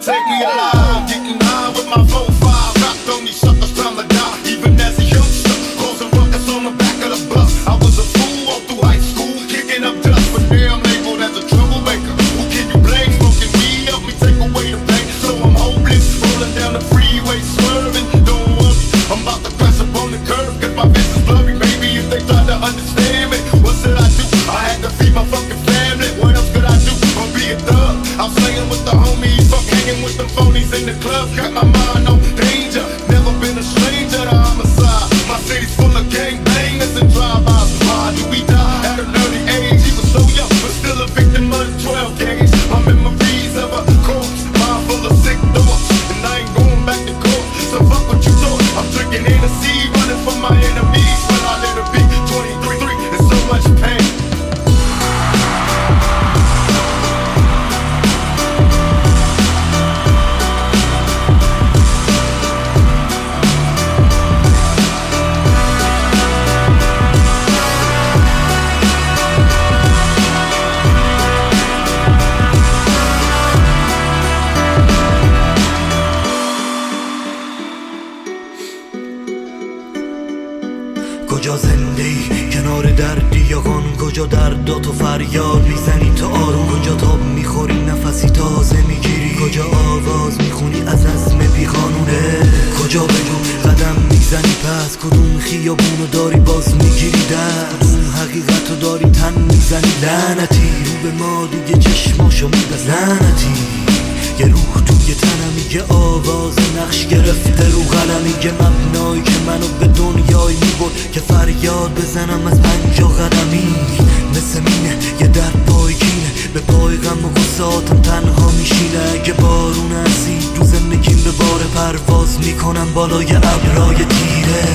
take me alive. Getting high with my 4-5, knocked on these suckers, time to die. Even as a youngster, causing ruckus on the back of the bus. I was a fool all through high school, kicking up dust, but now I'm labeled as a troublemaker. Who can you blame? Smoking weed help me take away the pain. So I'm hopeless, rolling down the freeway, swerving. Don't worry, I'm about to crash up on the curb, cause my vision's blurry, baby. If they try to understand me, what should I do? I had to feed my fucking family. What else could I do? Or be a thug? I'm slaying with the homies, fuck hanging with them phonies in the club. Got my mind on danger, never been a stranger to homicide. My city's full of gangbangers and drive-bys. Why do we die at an early age? He was so young, but still a victim of the 12 gauge. My memories of a corpse, mind full of sick thoughts, and I ain't going back to court. So fuck what you thought. I'm drinking Hennessy, running from my enemies. But I let it be 23 and so much pain. کجا زنده ای کنار دردی یا غان؟ کجا درداتو فریاد میزنی تو آروم؟ کجا تاب میخوری نفسی تازه میگیری؟ کجا آواز میخونی از عزم بیقانونه؟ کجا بگو قدم میزنی پس؟ کدوم خیابونو داری باز میگیری دست؟ کدوم حقیقتو داری تن میزنی؟ لعنتی رو به ما دیگه چشماشو میبست. لعنتی یه روح توی تنم میگه آواز نقش گرفته رو قلم، میگه مبنایی که منو به دنیایی میبرد که فریاد بزنم از 50 قدمی. مثل مینه یه درد پایگینه، به پای غم و غصاتم تنها میشینه. اگه بارون اسید رو زندگیم به بار پرواز میکنم بالای ابرای تیره.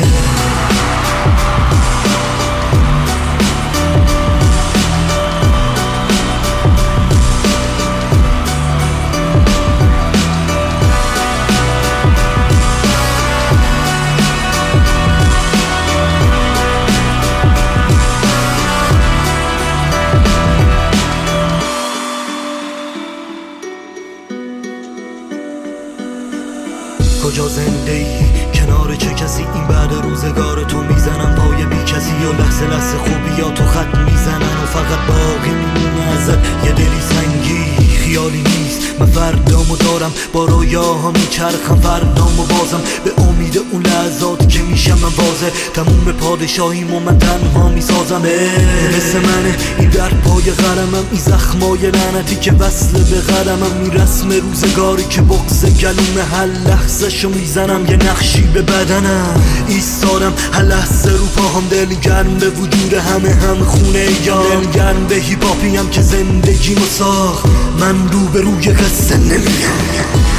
کجا زنده ای کنار چه کسی؟ این بعد روزگار تو میزنم پای بی کسی، و لحظه لحظه خوبیاتو خط میزنن و فقط باقی میمونه ازت یه دلی سنگی. خیالی نیست من فردامو دارم، با رویاها میچرخم فردامو بازم، به امید اون لحظاتی که میشم من واضح. تموم پادشاهیمو من تنها میسازم. مثل منه این درد پای قلمم، این زخمای لعنتی که وصل به قدمم، این رسم روزگاری که بغض گلومه. هر لحظه شو میزنم یه نقشی به بدنم، ایستادم هر لحظه رو پاهم. دلگرم به وجود همه هم خونه یا دلگرم به هیپاپیم که زندگیمو ساخت. من رو به روی قصه نمیام.